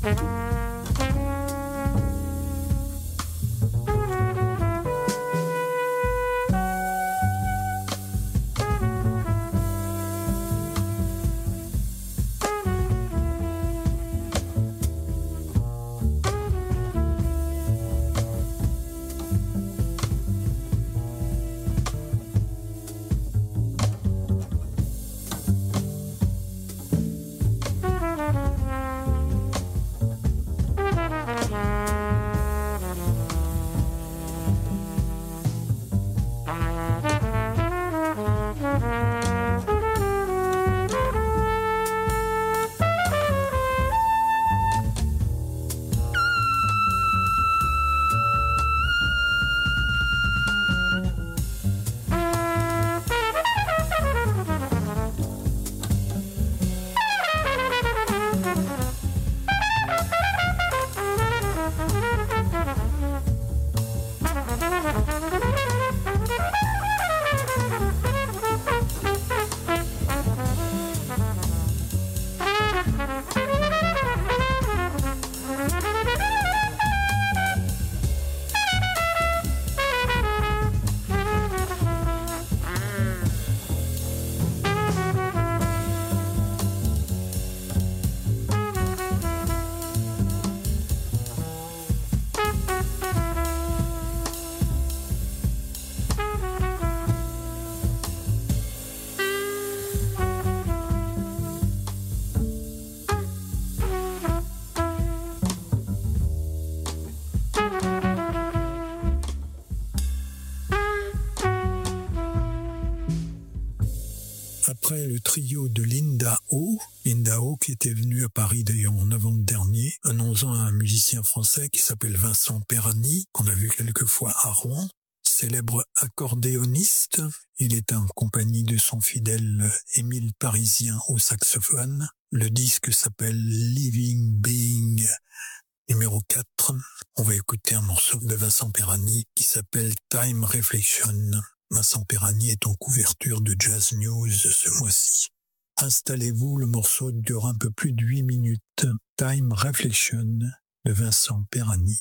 Après le trio de Linda O qui était venu à Paris d'ailleurs en novembre dernier, annonçant un musicien français qui s'appelle Vincent Perani, qu'on a vu quelques fois à Rouen, célèbre accordéoniste. Il est en compagnie de son fidèle Émile Parisien au saxophone. Le disque s'appelle Living Being numéro 4. On va écouter un morceau de Vincent Perani qui s'appelle Time Reflection. Vincent Perani est en couverture de Jazz News ce mois-ci. Installez-vous, le morceau dure un peu plus de 8 minutes. Time Reflection de Vincent Perani.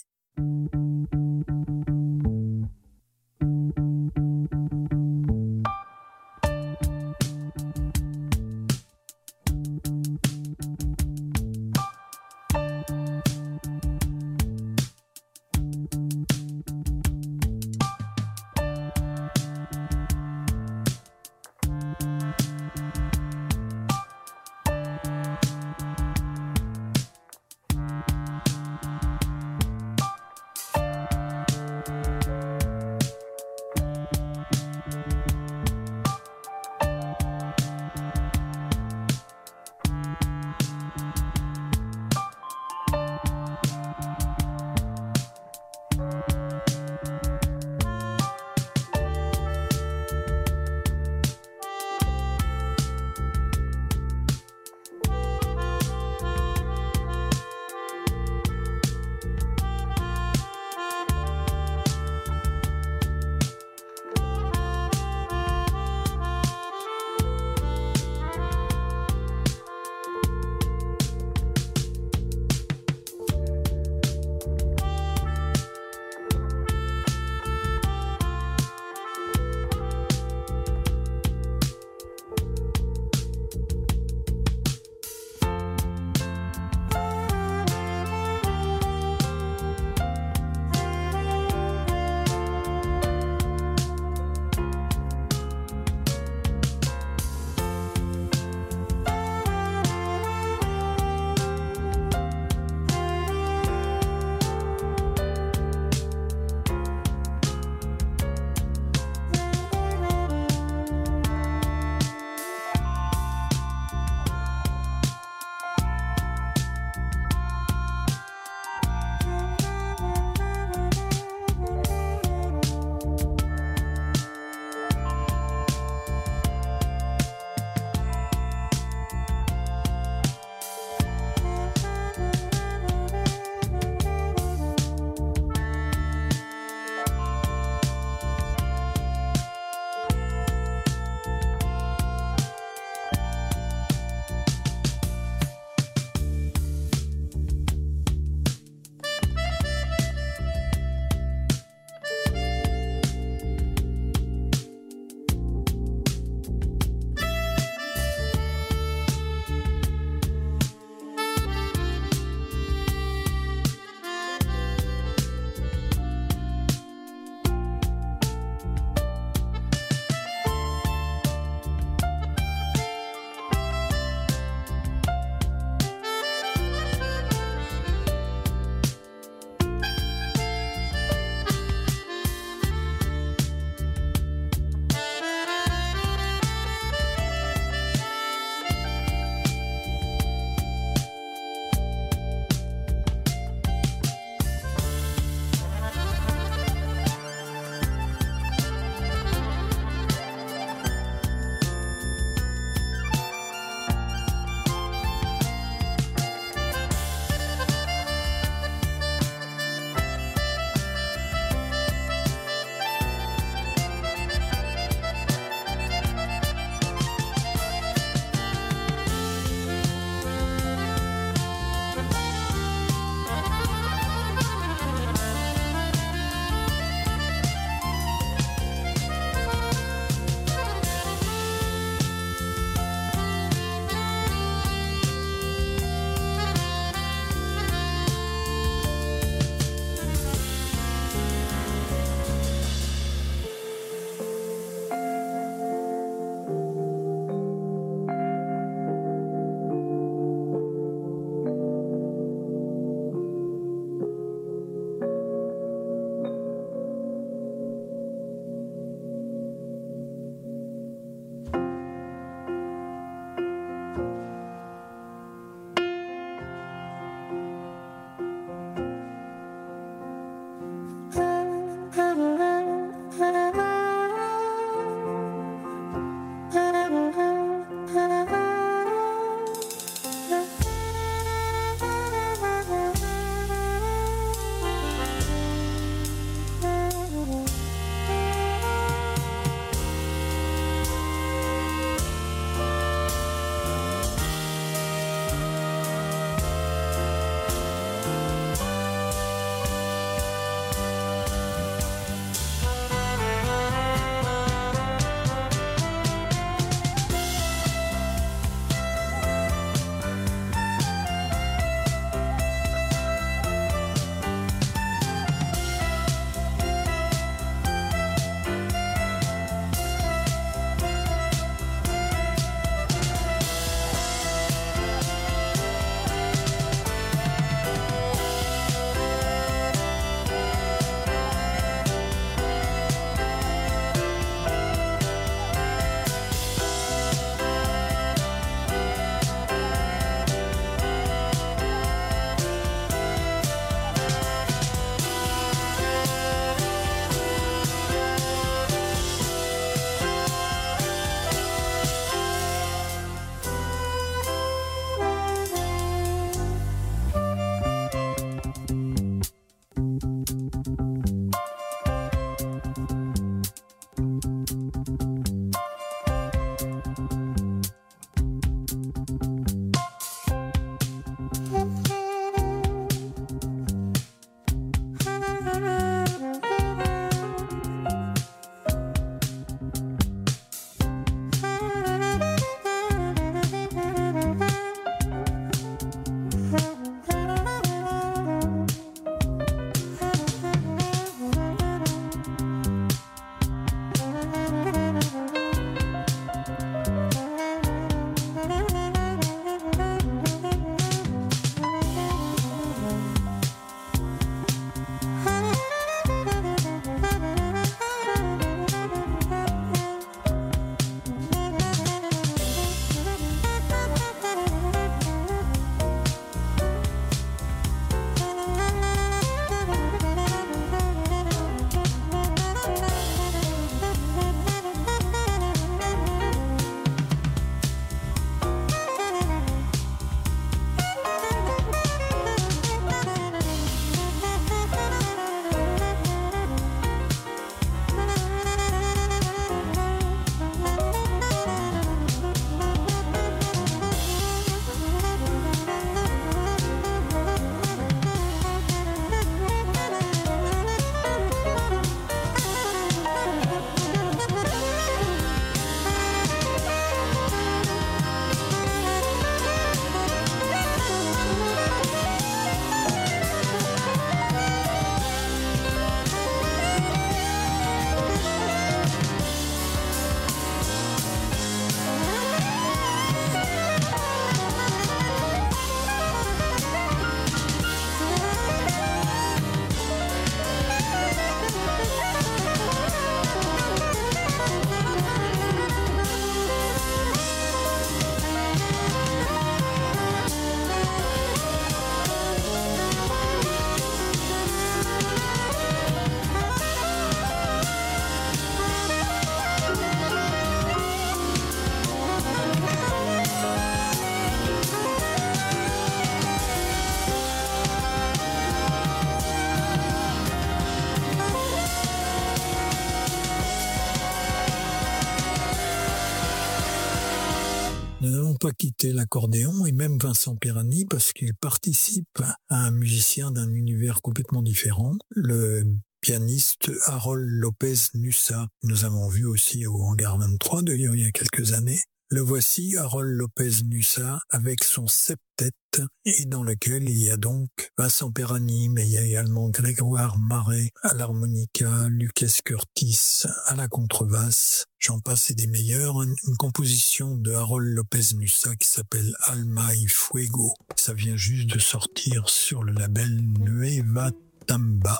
pas quitter l'accordéon, et même Vincent Perani, parce qu'il participe à un musicien d'un univers complètement différent, le pianiste Harold Lopez Nussa. Nous avons vu aussi au Hangar 23 d'ailleurs il y a quelques années. Le voici, Harold Lopez Nussa, avec son septet, et dans lequel il y a donc Vincent Perani, mais il y a également Grégoire Marais à l'harmonica, Lucas Curtis à la contrebasse, j'en passe et des meilleurs. Une composition de Harold Lopez Nussa qui s'appelle Alma y Fuego. Ça vient juste de sortir sur le label Nueva Tamba.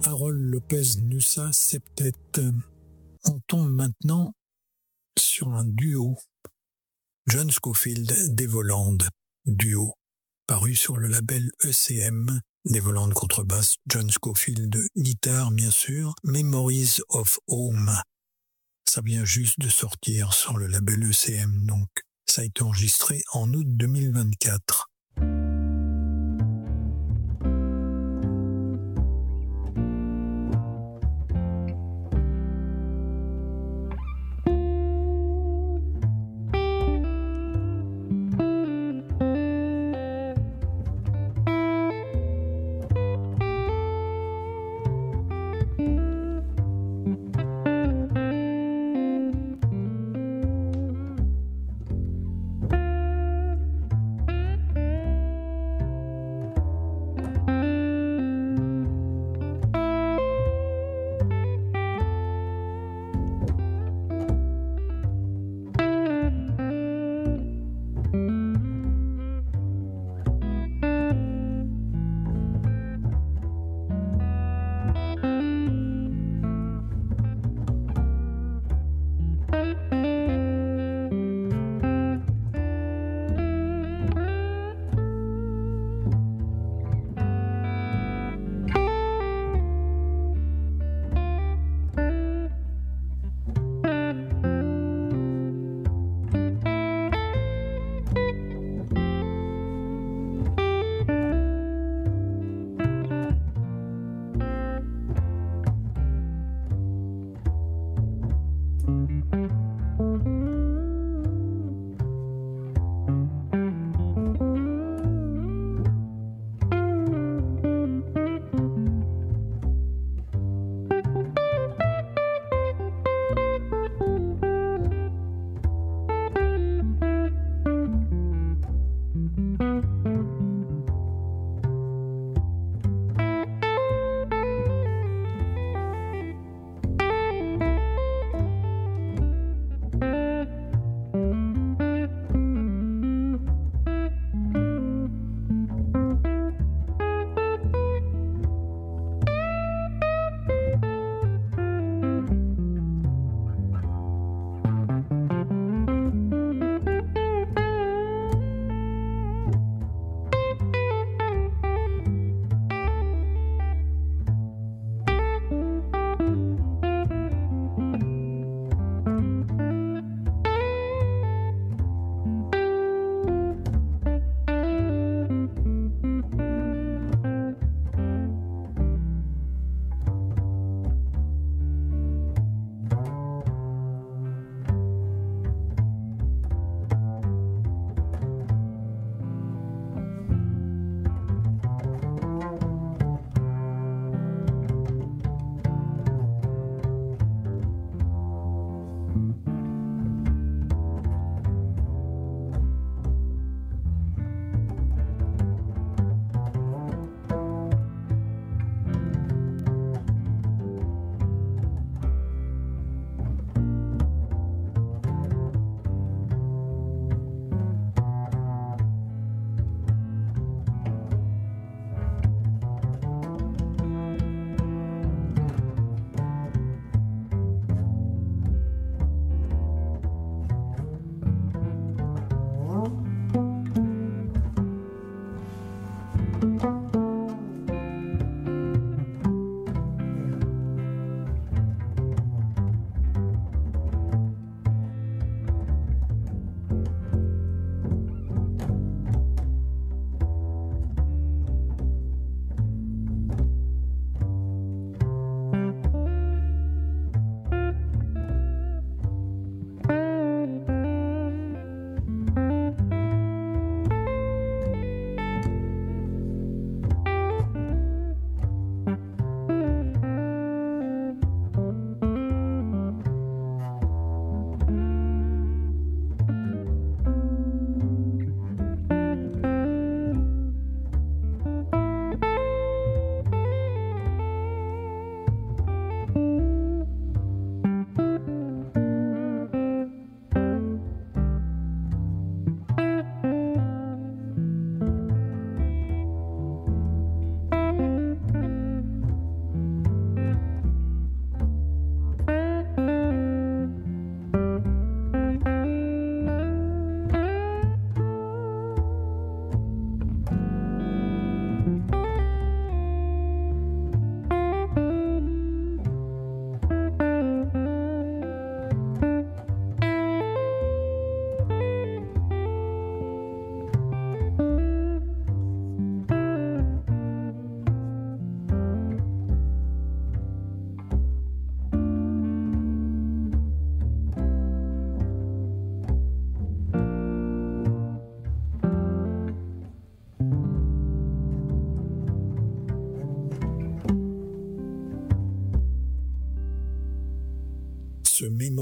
Harold Lopez Nussa Septet. On tombe maintenant sur un duo. John Scofield, Devoland, duo, paru sur le label ECM. Devoland contrebasse, John Scofield guitare bien sûr, Memories of Home. Ça vient juste de sortir sur le label ECM, donc ça a été enregistré en août 2024.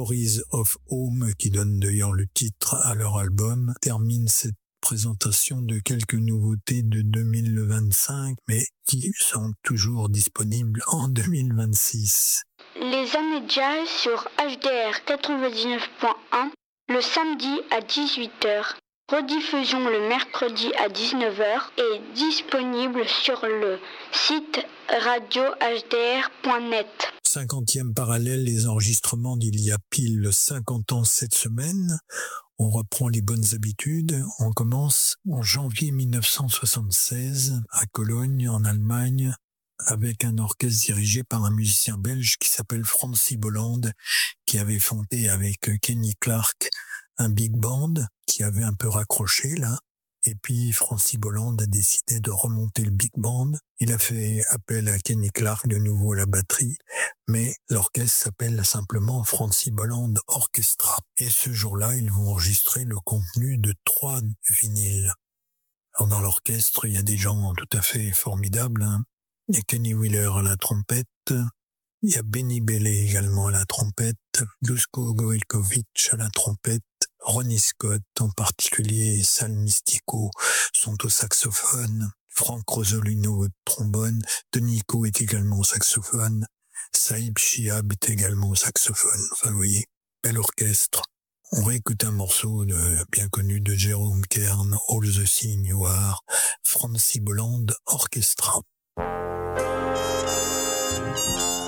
Stories of Home, qui donne d'ailleurs le titre à leur album, termine cette présentation de quelques nouveautés de 2025, mais qui sont toujours disponibles en 2026. Les années jazz sur HDR 99.1 le samedi à 18h. Rediffusion le mercredi à 19h et disponible sur le site radiohdr.net. 50e parallèle, les enregistrements d'il y a pile 50 ans cette semaine. On reprend les bonnes habitudes. On commence en janvier 1976 à Cologne, en Allemagne, avec un orchestre dirigé par un musicien belge qui s'appelle Francis Bolland, qui avait fondé avec Kenny Clarke un big band qui avait un peu raccroché là. Et puis Francis Bolland a décidé de remonter le big band. Il a fait appel à Kenny Clarke de nouveau à la batterie, mais l'orchestre s'appelle simplement Francis Bolland Orchestra. Et ce jour-là, ils vont enregistrer le contenu de 3 vinyles. Alors dans l'orchestre, il y a des gens tout à fait formidables. Il y a Kenny Wheeler à la trompette, il y a Benny Bailey également à la trompette, Duško Gojković à la trompette, Ronnie Scott en particulier et Sal Mystico sont au saxophone, Frank Rosolino au trombone, Denico est également au saxophone, Saïb Shihab est également au saxophone. Enfin vous voyez, bel orchestre. On réécoute un morceau bien connu de Jerome Kern, All the Things You Are, Francis Bolland Orchestra.